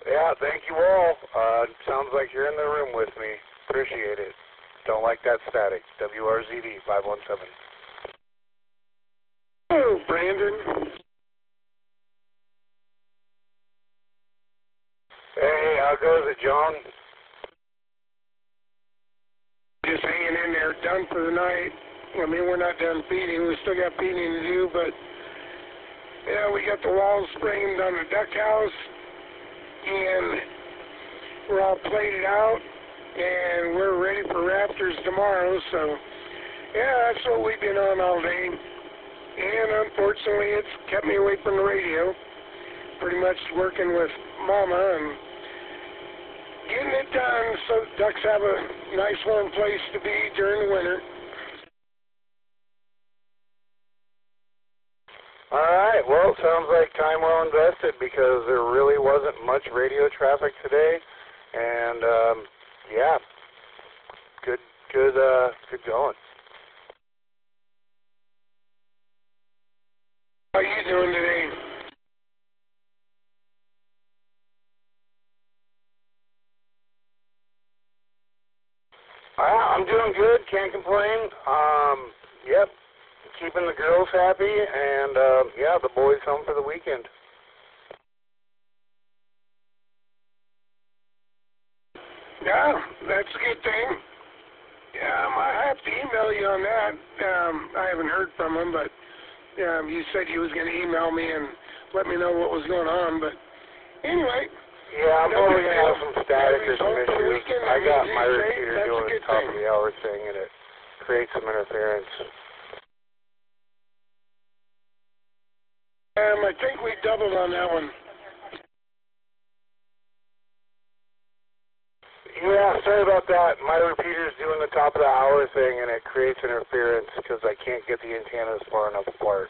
Yeah, thank you all. Sounds like you're in the room with me. Appreciate it. Don't like that static. WRZD 517. Hello, Brandon. Hey, how goes it, John? Just hanging in there, done for the night. I mean, we're not done feeding. We still got feeding to do, but yeah, we got the walls framed on the duck house, and we're all plated out, and we're ready for raptors tomorrow. So yeah, that's what we've been on all day. And unfortunately, it's kept me away from the radio. Pretty much working with Mama and getting it done so the ducks have a nice warm place to be during the winter. All right, well, sounds like time well invested because there really wasn't much radio traffic today. And, yeah, good going. How are you doing today? I'm doing good, can't complain. Yep, keeping the girls happy, and, yeah, the boys home for the weekend. Yeah, that's a good thing. I have to email you on that. I haven't heard from him, but you said you was going to email me and let me know what was going on. But anyway. Yeah, I'm probably going to have some static or some issues. I got my repeater doing the top of the hour thing, and it creates some interference. I think we doubled on that one. Yeah, sorry about that. My repeater's doing the top of the hour thing, and it creates interference because I can't get the antennas far enough apart.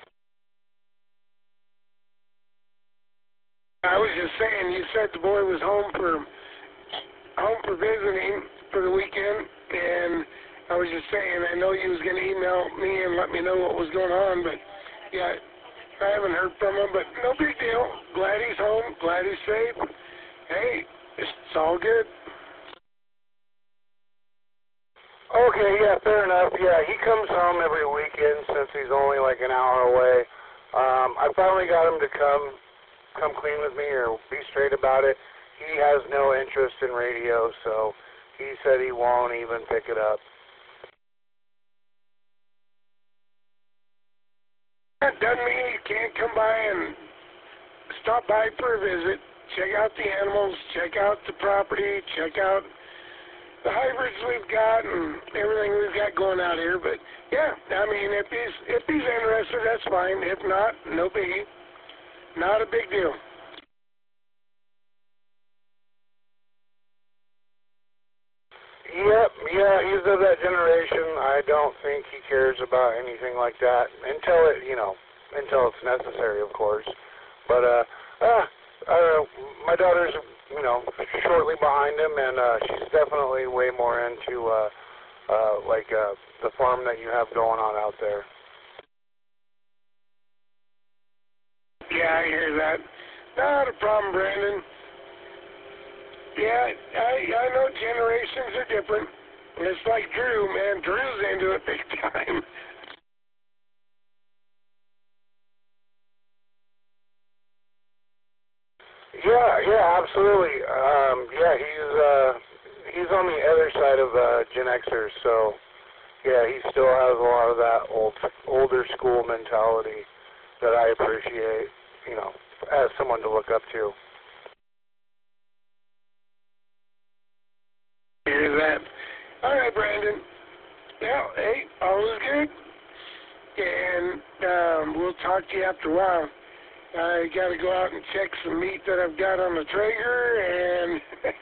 I was just saying, you said the boy was home for visiting for the weekend, and I was just saying, I know you was going to email me and let me know what was going on, but yeah, I haven't heard from him, but no big deal. Glad he's home, glad he's safe. Hey, it's all good. Okay, yeah, fair enough. Yeah, he comes home every weekend since he's only like an hour away. I finally got him to come clean with me or be straight about it. He has no interest in radio, so he said he won't even pick it up. That doesn't mean you can't come by and stop by for a visit, check out the animals, check out the property, check out the hybrids we've got and everything we've got going out here. But yeah, I mean, if he's interested, that's fine. If not, no biggie. Not a big deal. Yep, yeah, he's of that generation. I don't think he cares about anything like that until it's necessary, of course. But I don't know. My daughter's, shortly behind him, and she's definitely way more into the farm that you have going on out there. Yeah, I hear that. Not a problem, Brandon. Yeah, I know generations are different. It's like Drew, man. Drew's into it big time. Yeah, absolutely. He's on the other side of Gen Xers, so yeah, he still has a lot of that older school mentality that I appreciate, as someone to look up to. Hear that? All right, Brandon. Yeah, hey, all is good. And we'll talk to you after a while. I got to go out and check some meat that I've got on the Traeger, and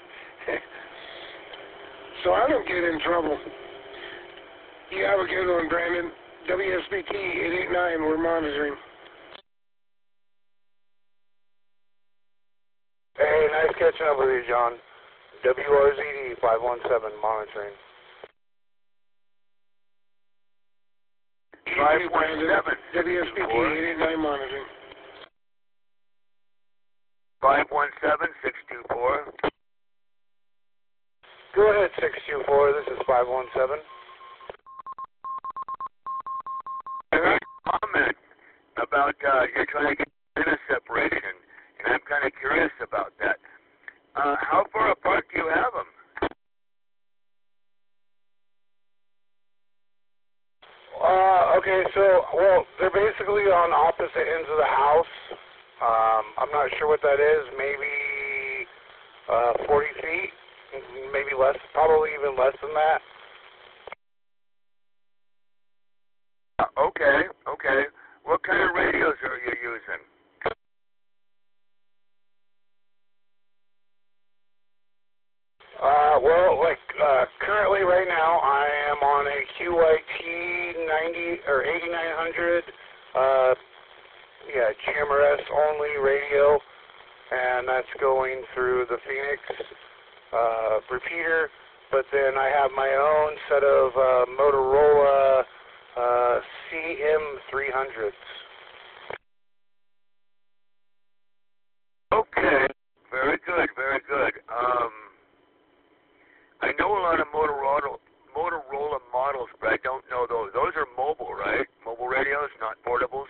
so I don't get in trouble. You have a good one, Brandon. WSBT 889, we're monitoring. Hey, nice catching up with you, John. WRZD 517 monitoring. 517. WSBT 889 monitoring. 517-624. Go ahead, 624. This is 517. I heard a comment about you're trying to get antenna separation, and I'm kind of curious about that. How far apart do you have them? Okay, so, well, they're basically on opposite ends of the house. I'm not sure what that is, maybe 40 feet, maybe less, probably even less than that. Okay. What kind of radios are you using? Currently right now I am on a QYT 90 or 8900, GMRS only radio, and that's going through the Phoenix repeater. But then I have my own set of Motorola CM300s. Okay, very good. I know a lot of Motorola models, but I don't know those. Those are mobile, right? Mobile radios, not portables?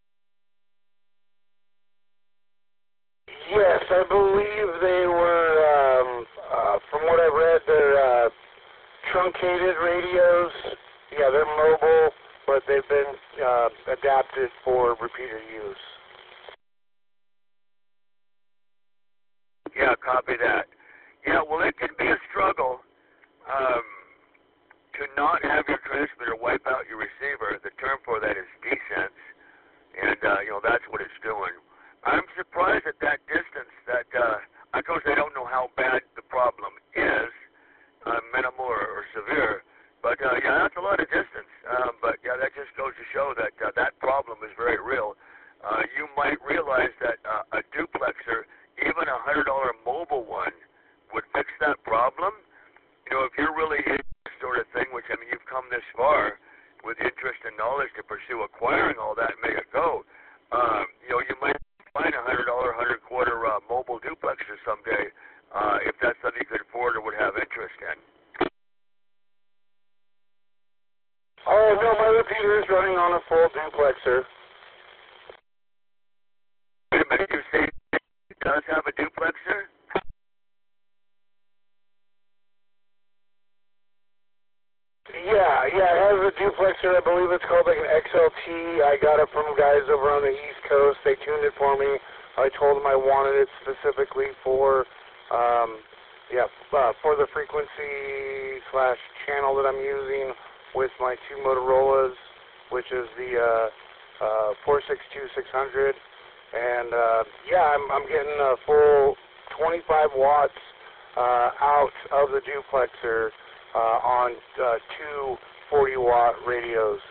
Yes, I believe they were, from what I've read, they're truncated radios. Yeah, they're mobile, but they've been adapted for repeater use. Yeah, copy that. Yeah, well, it can be a struggle to not have your transmitter wipe out your receiver. The term for that is descent, and, that's what it's doing. I'm surprised at that distance that, of course, I don't know how bad the problem is, minimal or severe, but, that's a lot of distance. But that just goes to show that that problem is very real. You might realize that a duplexer, even a $100 mobile one, would fix that problem. If you're really into this sort of thing, which, you've come this far with interest and knowledge to pursue acquiring all that and make it go, you might find a $100, $100 mobile duplexer someday, if that's something you could afford or would have interest in. Oh, no, my repeater is running on a full duplexer. Wait a minute, you say it does have a duplexer? Yeah, it has a duplexer. I believe it's called like an XLT. I got it from guys over on the East Coast. They tuned it for me. I told them I wanted it specifically for, for the frequency / channel that I'm using with my two Motorola's, which is the 462-600. And I'm getting a full 25 watts out of the duplexer on two 40-watt radios.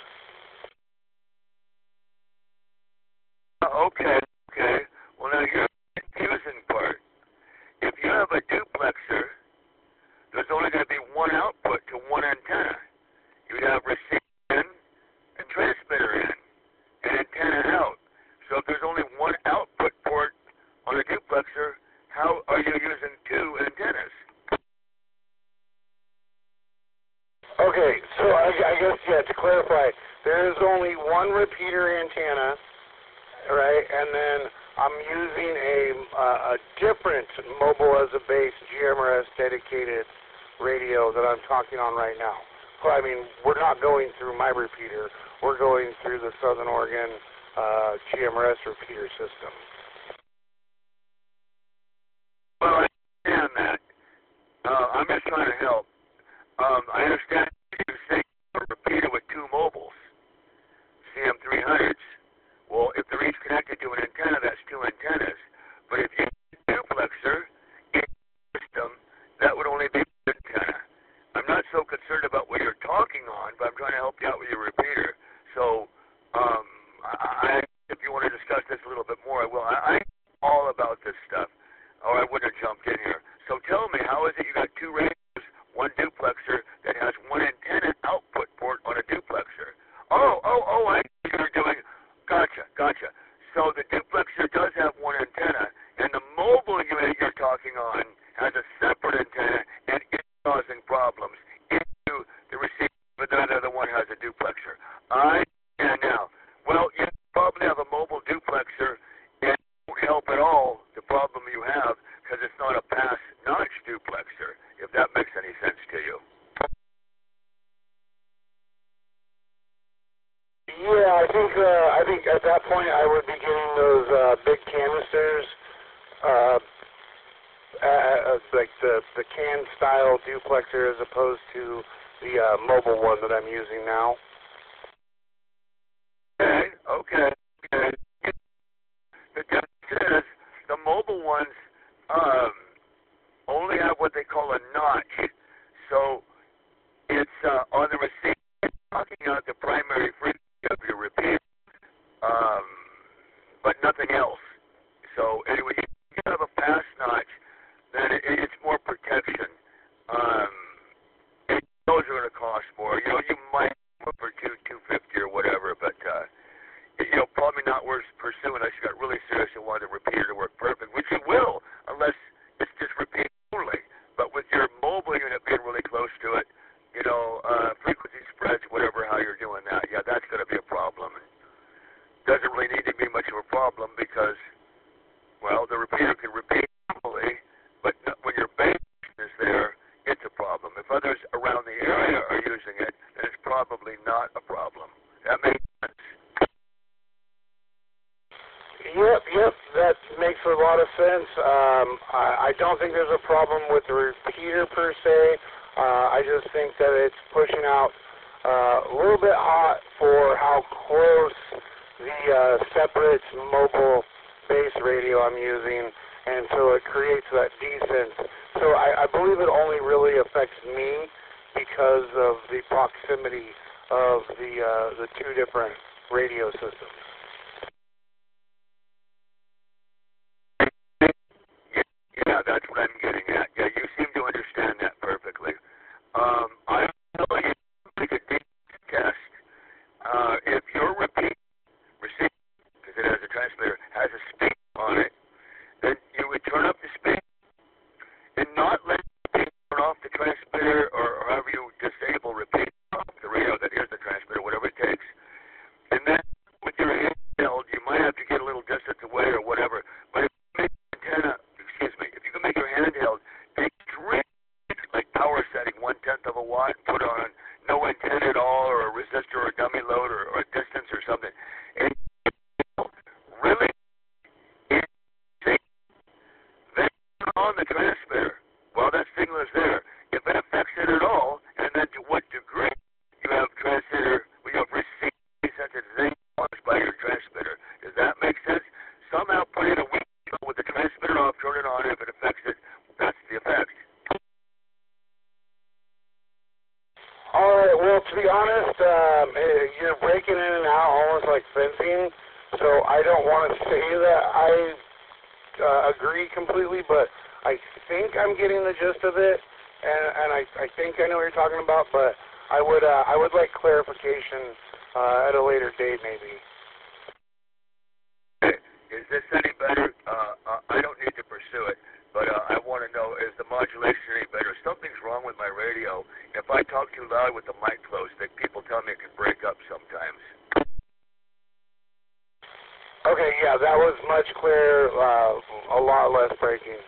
Okay. Well, now here's the confusing part. If you have a duplexer, there's only going to be one output to one antenna. You'd have receiver in and transmitter in and antenna out. So if there's only one output port on a duplexer, how are you using two antennas? Okay, so I guess, to clarify, there is only one repeater antenna, right, and then I'm using a different mobile as a base GMRS dedicated radio that I'm talking on right now. So, we're not going through my repeater. We're going through the Southern Oregon GMRS repeater system. Well, I understand that. I'm just trying to help. I understand you say a repeater with two mobiles, CM300s. Well, if they're each connected to an antenna, that's two antennas. But if you have a duplexer in the system, that would only be one antenna. I'm not so concerned about what you're talking on, but I'm trying to help you out with your repeater. So, if you want to discuss this a little bit more, I will. I know all about this stuff, or I wouldn't have jumped in here. So tell me, how is it you got two radios, one duplexer that has one antenna output port on a duplexer? Oh, I see what you're doing. Gotcha. So the duplexer does have one antenna, and the mobile you're talking on has a separate antenna and it's causing problems into the receiver, but the other one has a duplexer. I understand now. Well, you probably have a mobile duplexer and it won't help at all the problem you have because it's not a pass-notch duplexer, if that makes any sense to you. Yeah, I think at that point I would be getting those big canisters, like the can style duplexer as opposed to the mobile one that I'm using now. Okay. The difference is the mobile ones only have what they call a notch, so it's on the receiver talking out the primary frequency of your repeater, but nothing else. So anyway, if you have a pass notch, then it's more protection. And those are going to cost more. You know, you might go for $250 or whatever, but probably not worth pursuing unless you got really serious and want the repeater to work perfect, which you will unless it's just repeat only. But with your mobile unit being really close to it, frequency spreads, whatever, how you're doing that, yeah, that's going to be a problem. Doesn't really need to be much of a problem because, well, the repeater can repeat normally, but when your base is there, it's a problem. If others around the area are using it, then it's probably not a problem. That makes sense. Yep, that makes a lot of sense. I don't think there's a problem with the repeater per se. I just think that it's pushing out a little bit hot for how close the separate mobile base radio I'm using, and so it creates that distance. So I believe it only really affects me because of the proximity of the two different radio systems. Yeah, that's what I'm getting at. Yeah, you seem to understand that perfectly. I'm telling you, make a deep test. If your receiver, because it has a transmitter, has a speed on it, then you would turn up the speed and not let the speed turn off the transmitter or however you disable repeat off the radio that is the transmitter, whatever it takes. And then with your handheld, you might have to get a little distance away or whatever. But if you make the antenna, if you can make your handheld extreme, like power setting 1/10 of a watt, and put on no antenna at all, or a resistor, or a dummy load, or a distance, or something, and really, then turn on the transmitter while that signal is there. If it affects it at all, and then to what degree you have transmitter, you have receiver sensitization caused by your transmitter. Does that make sense? Somehow put in a weak signal with the transmitter off, turn it on. If it affects it, that's the effect. All right, well, to be honest, you're breaking in and out almost like fencing, so I don't want to say that I agree completely, but I think I'm getting the gist of it, and I think I know what you're talking about, but I would like clarification at a later date, maybe. Is this any better? I don't need to pursue it, but I want to know, is the modulation any better? Something's wrong with my radio. If I talk too loud with the mic closed, people tell me it can break up sometimes. Okay, yeah, that was much clearer, a lot less breaking.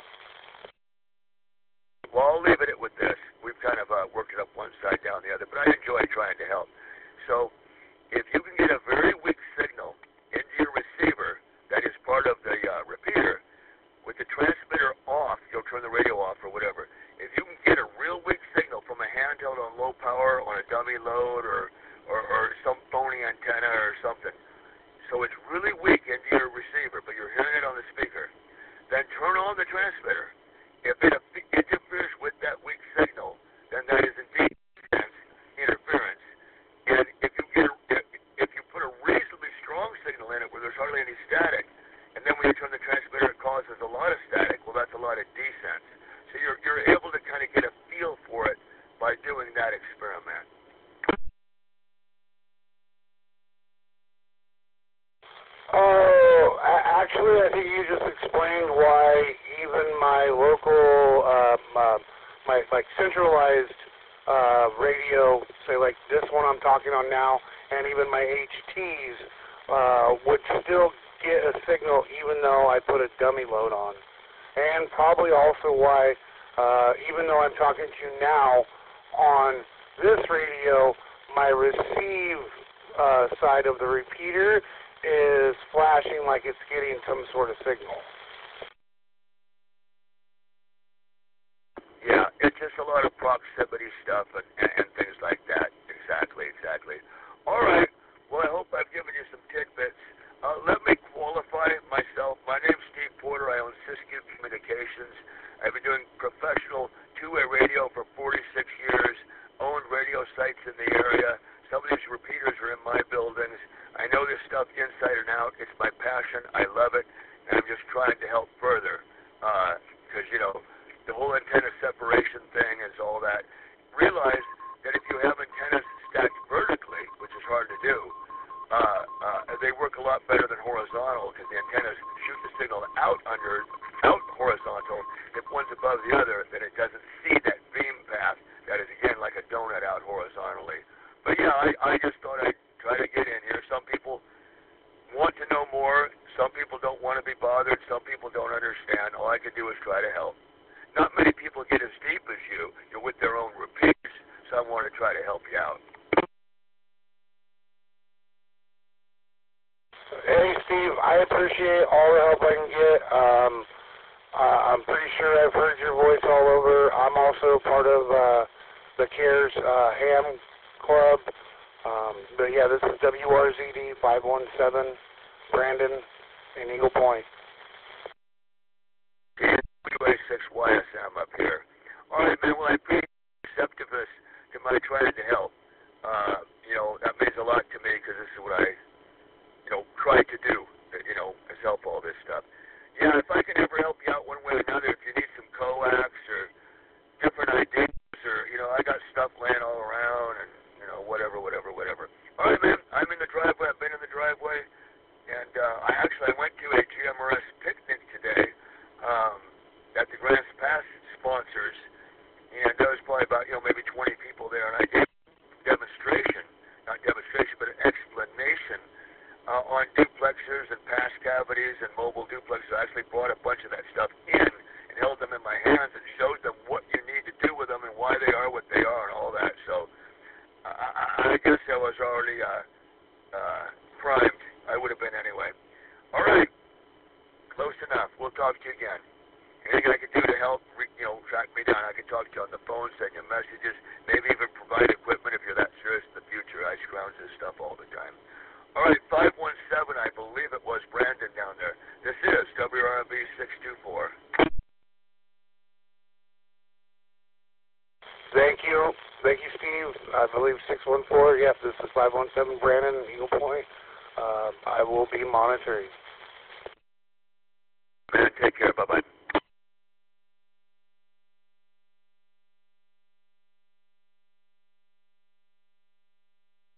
Well, I'll leave it with this. We've kind of worked it up one side, down the other, but I enjoy trying to help. So if you can get a very weak signal into your receiver that is part of the repeater, with the transmitter off, you'll turn the radio off or whatever. If you can get a real weak signal from a handheld on low power, on a dummy load, or some phony antenna or something, so it's really weak into your receiver, but you're hearing it on the speaker, then turn on the transmitter. If it interferes with that weak signal, then that is indeed interference. And if you put a reasonably strong signal in it where there's hardly any static, and then when you turn the transmitter, it causes a lot of static. Well, that's a lot of descent. So you're able to kind of get a feel for it by doing that experiment. Oh, actually, I think you just explained why even my local, my like centralized radio, say like this one I'm talking on now, and even my HTs would still get a signal even though I put a dummy load on. And probably also why, even though I'm talking to you now on this radio, my receive side of the repeater is flashing like it's getting some sort of signal. Yeah, it's just a lot of proximity stuff and things like that. Exactly. All right. Well, I hope I've given you some tidbits. Let me qualify myself. My name's Steve Porter. I own Siskiyou Communications. I've been doing professional two-way radio for 46 years, owned radio sites in the area. Some of these repeaters are in my buildings. I know this stuff inside and out. It's my passion. I love it, and I'm just trying to help further because, the whole antenna separation thing is all that. Realize that if you have antennas stacked vertically, which is hard to do, they work a lot better than horizontal because the antennas shoot the signal out horizontal. If one's above the other, then it doesn't see that beam path that is, again, like a donut out horizontally. But, yeah, I just thought I'd try to get in here. Some people want to know more. Some people don't want to be bothered. Some people don't understand. All I can do is try to help. Not many people get as deep as you. You're with their own repeaters, so I want to try to help you out. Hey, Steve, I appreciate all the help I can get. I'm pretty sure I've heard your voice all over. I'm also part of the CARES Ham Club. But, yeah, this is WRZD 517, Brandon in Eagle Point. WA6YSM up here. All right, man, well, I appreciate receptiveness to my trying to help. That means a lot to me because this is what I, try to do, is help all this stuff. Yeah, if I can ever help you out one way or another, if you need some coax or different ideas or, I got stuff laying all around and, whatever. All right, man, I'm in the driveway. I've been in the driveway. And I went to a GMRS picnic today that the Grants Pass sponsors, and there was probably about, maybe 20 people there, and I gave an explanation on duplexers and pass cavities and mobile duplexers. I actually brought a bunch of that stuff in and held them in my hands and showed them what you need to do with them and why they are what they are and all that. So I guess I was already primed. I would have been anyway. All right. Close enough. We'll talk to you again. Anything I can do to help, track me down. I can talk to you on the phone, send you messages, maybe even provide equipment if you're that serious in the future. I scrounge this stuff all the time. All right, 517, I believe it was Brandon down there. This is WRMB 624. Thank you, Steve. I believe 614. Yes, this is 517 Brandon, Eagle Point. I will be monitoring.